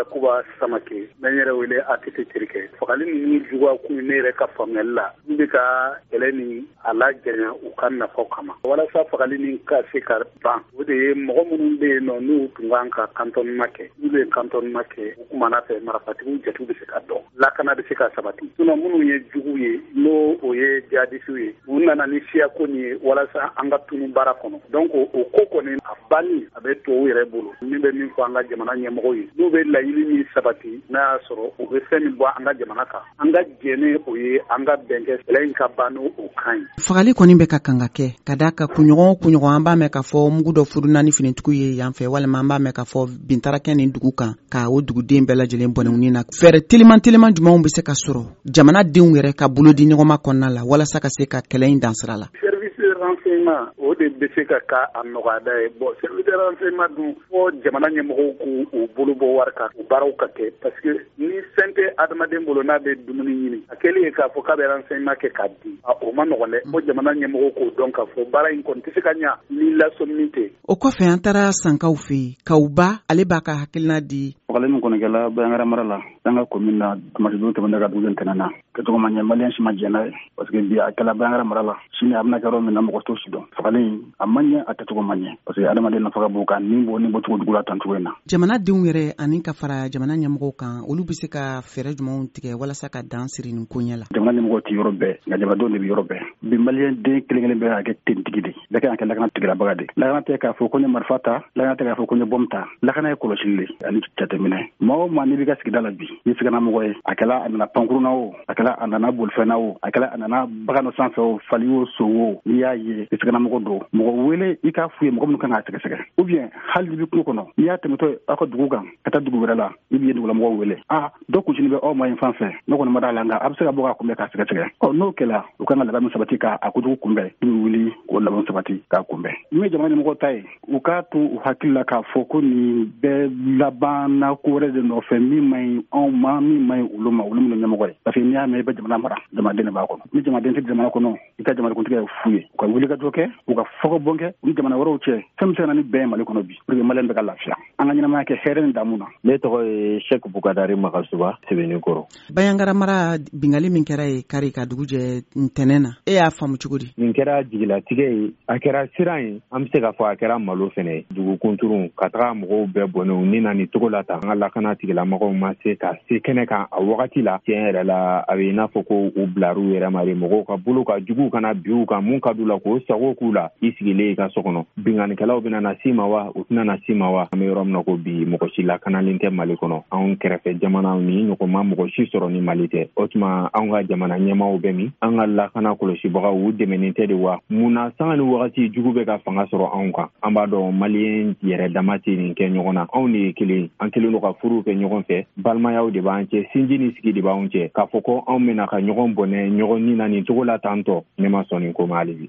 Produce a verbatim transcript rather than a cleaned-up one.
Yakuba Samake nanyere wele atite tirike fagali ni juwa ku ne yɛrɛ ka faamuyalila n bɛ ka kɛlɛ ni a lajɛɲa u ka nafa kama walasa fagali ni ka se ka ban o de ye mɔgɔ minnu bɛ yen nɔ n'u tun kan ka kantonnement kɛ n'u ye kantonnement kɛ u kumana fɛ marafatigiw jatigiw bɛ se ka dɔn lakana bɛ se ka sabati sinon minnu ye jugu ye n'o o ye jihadisiw ye u nana ni siyako ni ye walasa an ka tunu baara kɔnɔ donc o ko kɔni a banni a bɛ to u yɛrɛ bolo min bɛ min fɔ an ka jamana ɲɛmɔgɔw ye n'u bɛ laɲini min sabati n'a y'a sɔrɔ u bɛ fɛn min bɔ an ka jamana kan an ka jɛne o ye an ka bɛnkɛ kɛlɛ in ka ban n'o kan ye. Fagali kɔni bɛ ka kan ka kɛ ka d'a kan kunɲɔgɔn kunɲɔgɔn an b'a mɛn k'a fɔ mugu dɔ furu naani finitigiw ye yan fɛ walima an b'a mɛn k'a fɔ bintarakɛ nin dugu kan ka o duguden bɛɛ lajɛlen bɔnɛwuni na fɛɛrɛ teliman teliman jumɛnw bɛ se ka sɔrɔ jamanadenw yɛrɛ ka bolo di ɲɔgɔn ma kɔnɔna la walasa ka se ka kɛlɛ in dansira la. renseignement o de bɛ se ka ka a nɔgɔyada ye bon service de renseignement dun fo jamana ɲɛmɔgɔw k'u u bolo bɔ wari kan u baaraw ka kɛ parce que ni fɛn tɛ adamaden bolo n'a bɛ dumuni ɲini a kɛlen ye k'a fɔ k'a bɛ renseignement kɛ k'a di a o ma nɔgɔn dɛ fo jamana ɲɛmɔgɔw k'o dɔn k'a fɔ baara in kɔni tɛ se ka ɲa ni lasɔmini tɛ. O kɔfɛ an taara sankaw fɛ yen Kawuba ale b'a ka hakilina di. fagali min kɔni kɛla Bayangara mara la an ka commune na Dimanche tɛmɛnen ka dugu tɛnɛn na kɛcogo ma ɲɛ maliyɛn si ma jɛn n'a ye parce que bi a kɛla Bayangara mara la sini a bɛna kɛ yɔrɔ min na mɔgɔ t'o si dɔn fagali a ma ɲɛ a kɛcogo ma ɲɛ parce que adamaden nafa ka bon ka nin bɔ ni bɔcogo dugu la tan cogo in na. Jamanadenw yɛrɛ ani ka fara jamana ɲɛmɔgɔw kan olu bɛ se ka fɛɛrɛ jumɛnw tigɛ walasa ka dan siri nin ko ɲɛ la. Jamana ɲɛmɔgɔw tɛ yɔrɔ bɛɛ nka jamanadenw de bɛ yɔrɔ bɛɛ bi maliyɛn den kelen kelen bɛɛ kɛ tentigi de bɛɛ kan ka kɛ lakana tigɛlabaga de lakana tɛ k'a fɔ ko n ye marifa ta lakana tɛ k'a fɔ ko n ye bɔmu ta lakana ye kɔlɔsili de ani jateminɛ maa o maa n'i b'i ka sigida la bi n'i sigana mɔgɔ ye a kɛla a nana pankurun na o a kɛla a nana bolifɛn na o a kɛla a nana bagan dɔ sanfɛ o fali o so o n'i y'a ye i sigana mɔgɔ don mɔgɔ wele i k'a f'u ye mɔgɔ minnu kan k'a sɛgɛsɛgɛ ou bien hali n'i bɛ kungo kɔnɔ n'i y'a tɛmɛtɔ aw ka dugu kan ka taa dugu wɛrɛ la i b'i ye dugulamɔgɔw wele a dɔ kuncini bɛ aw ma yen fan fɛ ne kɔni ma d'a la nka a bɛ se ka bɔ k'a kunbɛn k'a sɛgɛsɛgɛ ɔ n'o kɛla u kan ka labɛn min sabati k'a a kojugu kunbɛn i bɛ wuli o labɛn sabati k'a kunbɛn min ye jamana ɲɛmɔgɔ ta ye u k'a to u hakili la k'a fɔ ko nin bɛɛ labanna ko wɛrɛ de nɔfɛ min ma ɲi anw ma min ma ɲi olu ma olu minnu ɲɛmɔgɔ ye parce que n'i y'a mɛn i bɛ jamana mara jamanaden de b'a kɔnɔ ni jamanaden tɛ jamana kɔnɔ i ka jamanakuntigi ye fu ye u ka wuli ka jɔ kɛ u ka fɔkɔbɔn kɛ u ni jamana wɛrɛw cɛ fɛn min se ka na ni bɛn Mali kɔnɔ bi pour que maliyɛn bɛ ka lafiya an ka ɲɛnamaya kɛ hɛrɛ ni damu na. Ne tɔgɔ ye Sheku Bukadari Magasuba Sebenikoro. Bayangara mara bingali min kɛra ye kari ka dugu jɛ ntɛnɛn na e y'a faamu cogo di? Nin kɛra jigilatigɛ ye a kɛra siran ye an bɛ se k'a fɔ a kɛra malo fɛnɛ ye dugu kunturun ka taga mɔgɔw bɛɛ bɔnɛ ni na ni cogo la tan an ka lakana tigilamɔgɔw ma se ka se kɛnɛ kan a wagati la tiɲɛ yɛrɛ la a bɛ i n'a fɔ ko u bilar'u yɛrɛ ma de mɔgɔw ka bolo ka juguw kana bi u kan mun ka d'u la k'o sago k'u la i sigilen i ka so kɔnɔ binganikɛlaw bɛna na s'i ma wa u tɛna na s'i ma wa an bɛ yɔrɔ min na ko bi mɔgɔ si lakanalen tɛ Mali kɔnɔ anw kɛrɛfɛ jamanaw ni ɲɔgɔn ma mɔgɔ si sɔrɔ ni Mali tɛ o tuma anw ka jamana ɲɛmaaw bɛ min an ka lakana kɔlɔsibagaw u dɛmɛnen tɛ de wa munna sanga ni wagati jugu bɛ ka fanga sɔrɔ anw kan an b'a dɔn maliyɛn yɛrɛ dama tɛ nin kɛ ɲɔgɔn na anw de ye kelen an kelen don ka furuw kɛ ɲɔgɔn fɛ balimayaw de b'an cɛ sinji ni sigi de b'anw cɛ k'a fɔ ko anw bɛna ka ɲɔgɔn bɔnɛ ɲɔgɔn ni na nin cogo la tantɔ ne ma sɔn nin ko ma hali bi.